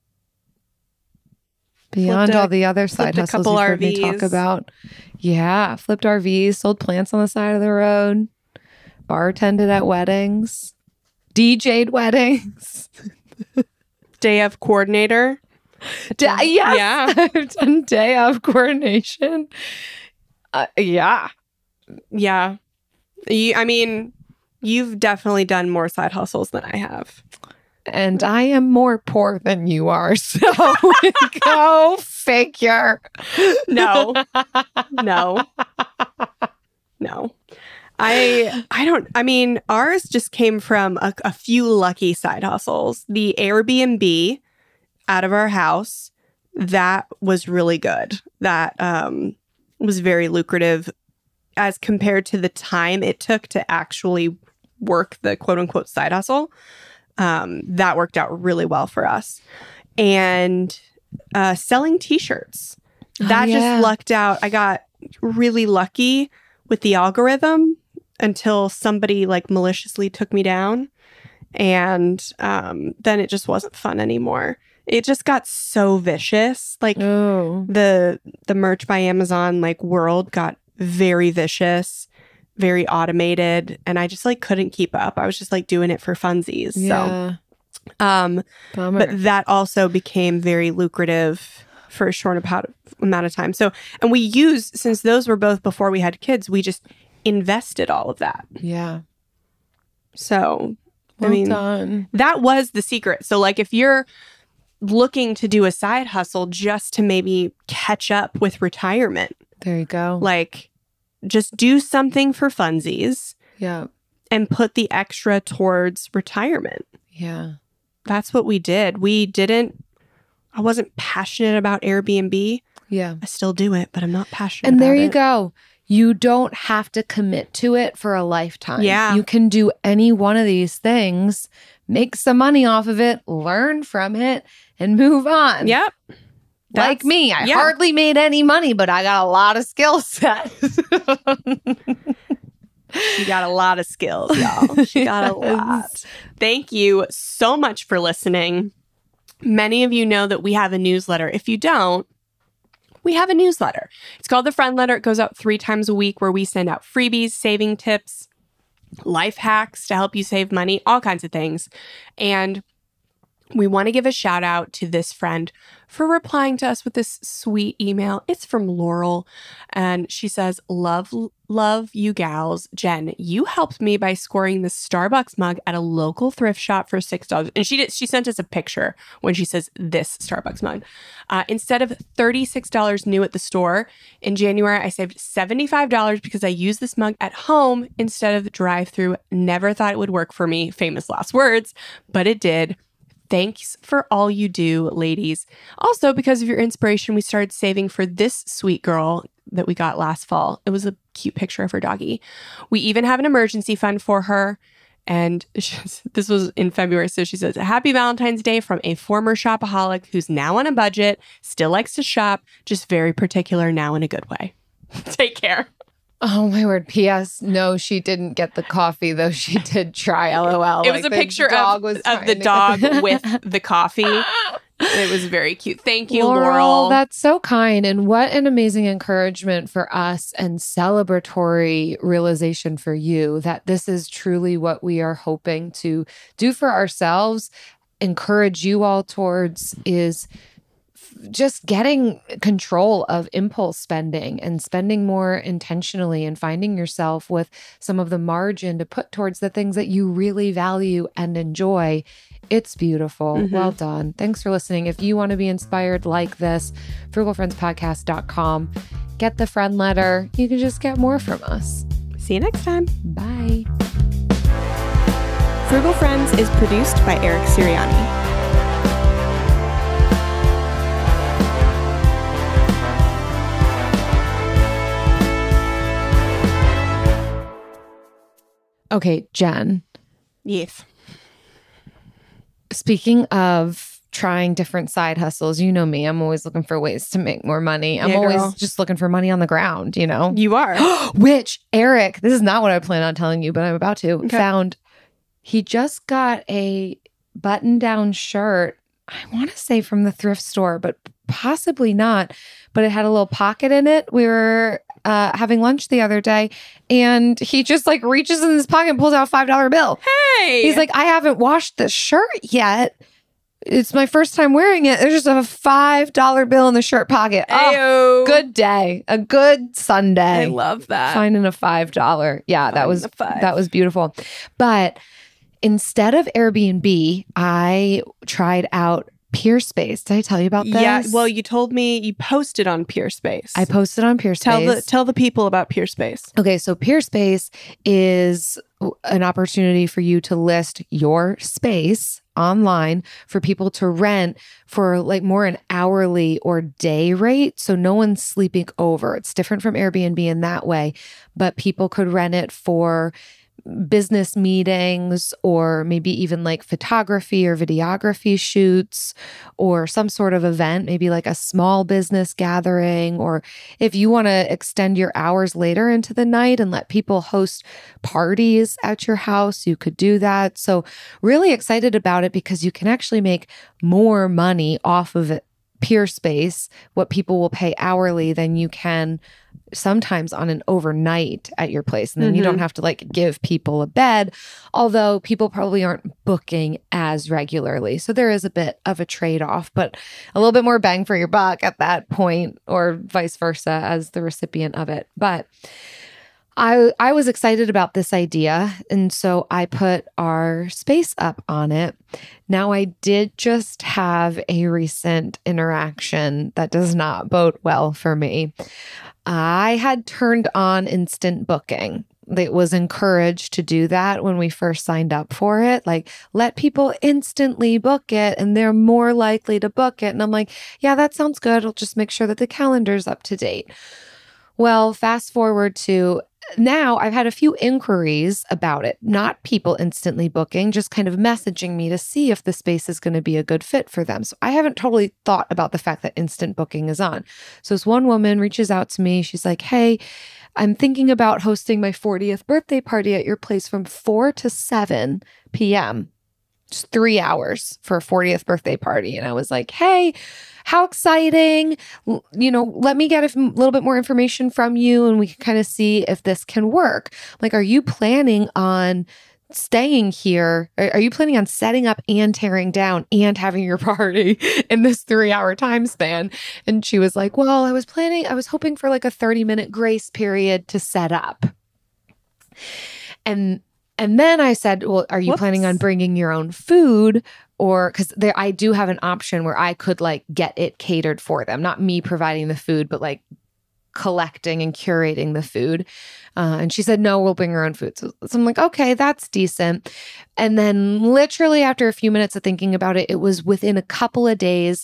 Beyond Flipped a- all the other side flipped a hustles couple you've heard me talk R Vs. about. Yeah, flipped R Vs, sold plants on the side of the road, bartended at weddings, D J'd weddings. Day of coordinator. Da- yes, Yeah. I've done day of coordination. Uh, yeah. Yeah. You, I mean, you've definitely done more side hustles than I have. And I am more poor than you are. So go figure. No. No. No. I I don't I mean, ours just came from a, a few lucky side hustles. The Airbnb out of our house, that was really good. That um was very lucrative as compared to the time it took to actually work the quote unquote side hustle. Um, that worked out really well for us. And uh, selling t-shirts. That Oh, yeah. just lucked out. I got really lucky with the algorithm until somebody like maliciously took me down. And um, then it just wasn't fun anymore. It just got so vicious. Like Oh. the the Merch by Amazon like world got very vicious, very automated, and I just like couldn't keep up. I was just like doing it for funsies. Yeah. So um Bummer. but that also became very lucrative for a short amount amount of time. So and we used, since those were both before we had kids, we just invested all of that. yeah. So Well I mean done. that was the secret. So like if you're looking to do a side hustle just to maybe catch up with retirement, There you go. like just do something for funsies yeah. and put the extra towards retirement. Yeah. That's what we did. We didn't, I wasn't passionate about Airbnb. Yeah. I still do it, but I'm not passionate And about there you it. go. You don't have to commit to it for a lifetime. Yeah. You can do any one of these things, make some money off of it, learn from it, and move on. Yep. Like That's- me, I yeah. hardly made any money, but I got a lot of skill set. She got a lot of skills, y'all. She got a lot. Thank you so much for listening. Many of you know that we have a newsletter. If you don't, we have a newsletter. It's called The Friend Letter. It goes out three times a week where we send out freebies, saving tips, life hacks to help you save money, all kinds of things. And we want to give a shout out to this friend for replying to us with this sweet email. It's from Laurel. And she says, love, love you gals. Jen, you helped me by scoring the Starbucks mug at a local thrift shop for six dollars. And she did, she sent us a picture when she says this Starbucks mug. Uh, instead of thirty-six dollars new at the store, in January, I saved seventy-five dollars because I used this mug at home instead of drive-through. Never thought it would work for me. Famous last words, but it did. Thanks for all you do, ladies. Also, because of your inspiration, we started saving for this sweet girl that we got last fall. It was a cute picture of her doggy. We even have an emergency fund for her. And she's, this was in February. So she says, Happy Valentine's Day from a former shopaholic who's now on a budget, still likes to shop, just very particular now in a good way. Take care. Oh my word. P S. No, she didn't get the coffee, though she did try. LOL. It was Like, a the picture dog of, was of trying the to- dog with the coffee. It was very cute. Thank you, Laurel, Laurel. That's so kind. And what an amazing encouragement for us and celebratory realization for you that this is truly what we are hoping to do for ourselves, encourage you all towards is just getting control of impulse spending and spending more intentionally and finding yourself with some of the margin to put towards the things that you really value and enjoy. It's beautiful. Mm-hmm. Well done. Thanks for listening. If you want to be inspired like this, frugal friends podcast dot com. Get the friend letter. You can just get more from us. See you next time. Bye. Frugal Friends is produced by Eric Siriani. Okay, Jen. Yes. Speaking of trying different side hustles, you know me, I'm always looking for ways to make more money. I'm Yeah, always girl. just looking for money on the ground, you know? You are. Which Eric, this is not what I plan on telling you, but I'm about to, Okay. found he just got a button down shirt. I want to say from the thrift store, but possibly not. But it had a little pocket in it. We were uh, having lunch the other day, and he just like reaches in his pocket and pulls out a five dollar bill. Hey. He's like, I haven't washed the shirt yet. It's my first time wearing it. There's just a five dollar bill in the shirt pocket. Oh, Ayo. good day. A good Sunday. I love that. Finding a five dollar. Yeah, that Finding was a five. that was beautiful. But instead of Airbnb, I tried out Peerspace. Did I tell you about this? Yeah. Well, you told me you posted on Peerspace. I posted on Peerspace. Tell the tell the people about Peerspace. Okay, so Peerspace is an opportunity for you to list your space online for people to rent for like more an hourly or day rate. So no one's sleeping over. It's different from Airbnb in that way, but people could rent it for business meetings, or maybe even like photography or videography shoots, or some sort of event, maybe like a small business gathering, or if you want to extend your hours later into the night and let people host parties at your house, you could do that. So really excited about it because you can actually make more money off of it. Peerspace, what people will pay hourly, than you can sometimes on an overnight at your place. And then mm-hmm. you don't have to like give people a bed, although people probably aren't booking as regularly. So there is a bit of a trade-off, but a little bit more bang for your buck at that point, or vice versa as the recipient of it. But I I was excited about this idea, and so I put our space up on it. Now, I did just have a recent interaction that does not bode well for me. I had turned on instant booking. It was encouraged to do that when we first signed up for it. Like, let people instantly book it and they're more likely to book it. And I'm like, yeah, that sounds good. I'll just make sure that the calendar's up to date. Well, fast forward to now, I've had a few inquiries about it, not people instantly booking, just kind of messaging me to see if the space is going to be a good fit for them. So I haven't totally thought about the fact that instant booking is on. So this one woman reaches out to me. She's like, hey, I'm thinking about hosting my fortieth birthday party at your place from four to seven p.m. Just three hours for a fortieth birthday party. And I was like, hey, how exciting. L- you know, let me get a f- little bit more information from you and we can kind of see if this can work. Like, are you planning on staying here? Are, are you planning on setting up and tearing down and having your party in this three hour time span? And she was like, well, I was planning, I was hoping for like a thirty minute grace period to set up. And And then I said, well, are you Whoops. planning on bringing your own food? Or because there, I do have an option where I could like get it catered for them, not me providing the food, but like collecting and curating the food. Uh, and she said, no, we'll bring our own food. So, so I'm like, okay, that's decent. And then literally after a few minutes of thinking about it, it was within a couple of days,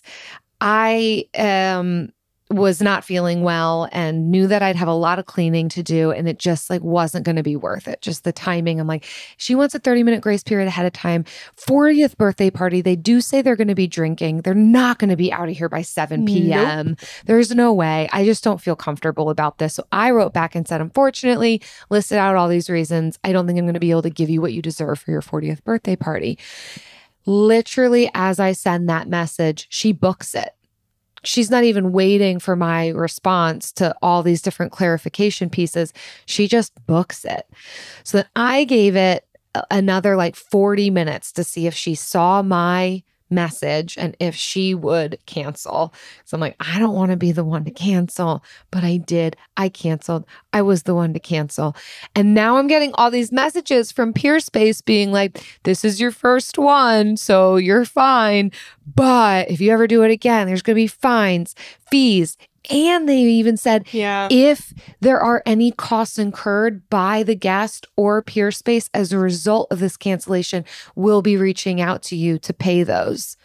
I um was not feeling well and knew that I'd have a lot of cleaning to do, and it just like wasn't going to be worth it. Just the timing. I'm like, she wants a thirty minute grace period ahead of time. fortieth birthday party. They do say they're going to be drinking. They're not going to be out of here by seven p.m. Nope. There's no way. I just don't feel comfortable about this. So I wrote back and said, unfortunately, listed out all these reasons. I don't think I'm going to be able to give you what you deserve for your fortieth birthday party. Literally, as I send that message, she books it. She's not even waiting for my response to all these different clarification pieces. She just books it. So then I gave it another like forty minutes to see if she saw my message and if she would cancel. So I'm like, I don't want to be the one to cancel, but I did. I canceled. I was the one to cancel. And now I'm getting all these messages from Peerspace being like, this is your first one, so you're fine. But if you ever do it again, there's going to be fines, fees. And they even said, yeah. if there are any costs incurred by the guest or Peerspace as a result of this cancellation, we'll be reaching out to you to pay those.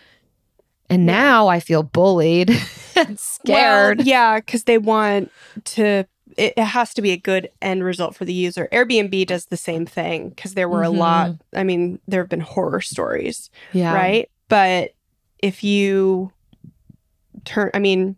And yeah. now I feel bullied and scared. Well, yeah, because they want to, it, it has to be a good end result for the user. Airbnb does the same thing because there were mm-hmm. a lot, I mean, there have been horror stories, yeah. right? But if you turn, I mean,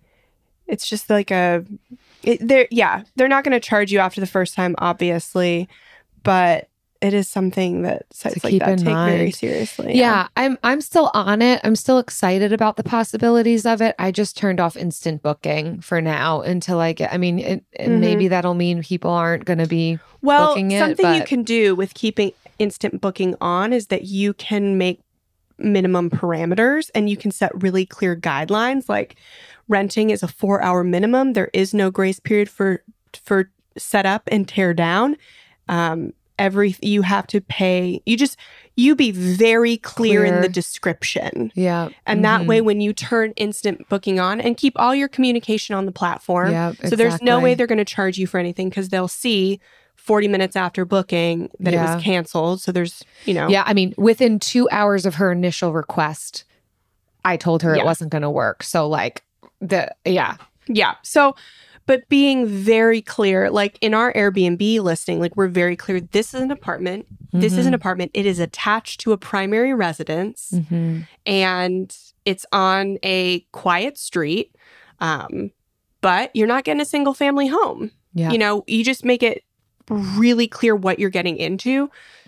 it's just like a, it, they're, yeah, they're not going to charge you after the first time, obviously, but it is something that sites like that take mind. very seriously. Yeah, yeah, I'm I'm still on it. I'm still excited about the possibilities of it. I just turned off instant booking for now until I get, I mean, it, mm-hmm. maybe that'll mean people aren't going to be well, booking it. Well, something but... you can do with keeping instant booking on is that you can make minimum parameters and you can set really clear guidelines. Like renting is a four hour minimum. There is no grace period for for set up and tear down. Um, every you have to pay. You just you be very clear, clear. in the description. Yeah, and mm-hmm. that way, when you turn instant booking on and keep all your communication on the platform, yeah, exactly. so there's no way they're going to charge you for anything because they'll see forty minutes after booking that yeah. it was canceled. So there's, you know. Yeah, I mean, within two hours of her initial request, I told her yeah. it wasn't going to work. So like, the, yeah. Yeah. So, but being very clear, like in our Airbnb listing, like we're very clear, this is an apartment. Mm-hmm. This is an apartment. It is attached to a primary residence mm-hmm. and it's on a quiet street. Um, but you're not getting a single family home. Yeah. You know, you just make it really clear what you're getting into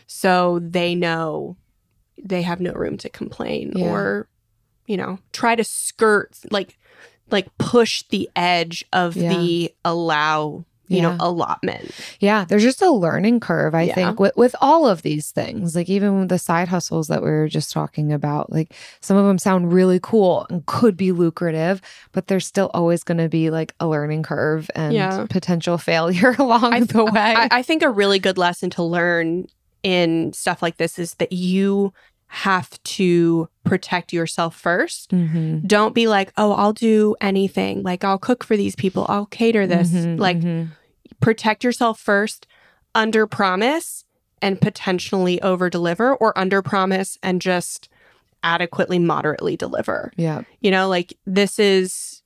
so they know they have no room to complain yeah. or, you know, try to skirt, like, like push the edge of yeah. the allow, you yeah. know, allotment. Yeah. There's just a learning curve, I yeah. think, with, with all of these things. Like even with the side hustles that we were just talking about, like some of them sound really cool and could be lucrative, but there's still always going to be like a learning curve and yeah. potential failure along I, the way. I, I think a really good lesson to learn in stuff like this is that you have to protect yourself first. Mm-hmm. Don't be like, oh, I'll do anything. Like, I'll cook for these people. I'll cater this. Mm-hmm, like, mm-hmm. protect yourself first, under promise and potentially over deliver, or under promise and just adequately, moderately deliver. Yeah. You know, like this is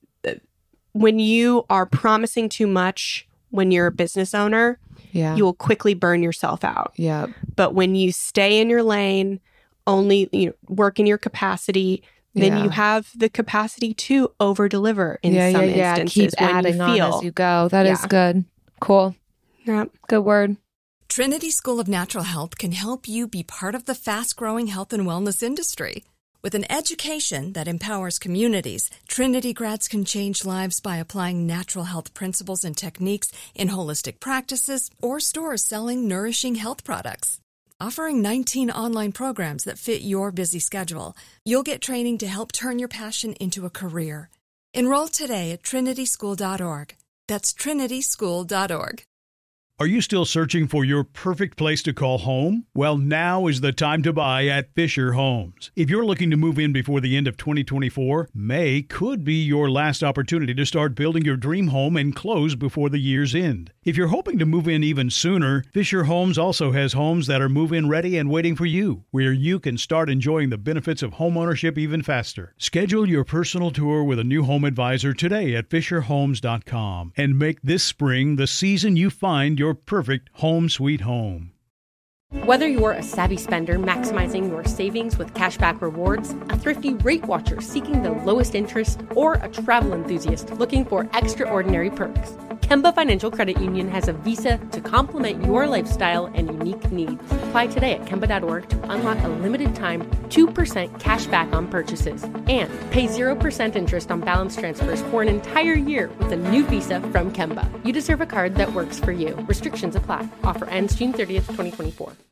when you are promising too much when you're a business owner, yeah. you will quickly burn yourself out. Yeah. But when you stay in your lane, only you know, work in your capacity, then yeah. you have the capacity to over deliver in yeah, some yeah, yeah. instances. Keep adding when you feel. on as you go. That yeah. is good. Cool. Yeah. Good word. Trinity School of Natural Health can help you be part of the fast-growing health and wellness industry. With an education that empowers communities, Trinity grads can change lives by applying natural health principles and techniques in holistic practices or stores selling nourishing health products. Offering nineteen online programs that fit your busy schedule, you'll get training to help turn your passion into a career. Enroll today at trinity school dot org. That's trinity school dot org. Are you still searching for your perfect place to call home? Well, now is the time to buy at Fisher Homes. If you're looking to move in before the end of twenty twenty-four, May could be your last opportunity to start building your dream home and close before the year's end. If you're hoping to move in even sooner, Fisher Homes also has homes that are move-in ready and waiting for you, where you can start enjoying the benefits of homeownership even faster. Schedule your personal tour with a new home advisor today at fisher homes dot com and make this spring the season you find your Your perfect home sweet home. Whether you're a savvy spender maximizing your savings with cashback rewards, a thrifty rate watcher seeking the lowest interest, or a travel enthusiast looking for extraordinary perks, Kemba Financial Credit Union has a visa to complement your lifestyle and unique needs. Apply today at kemba dot org to unlock a limited time two percent cash back on purchases and pay zero percent interest on balance transfers for an entire year with a new visa from Kemba. You deserve a card that works for you. Restrictions apply. Offer ends June thirtieth, twenty twenty-four.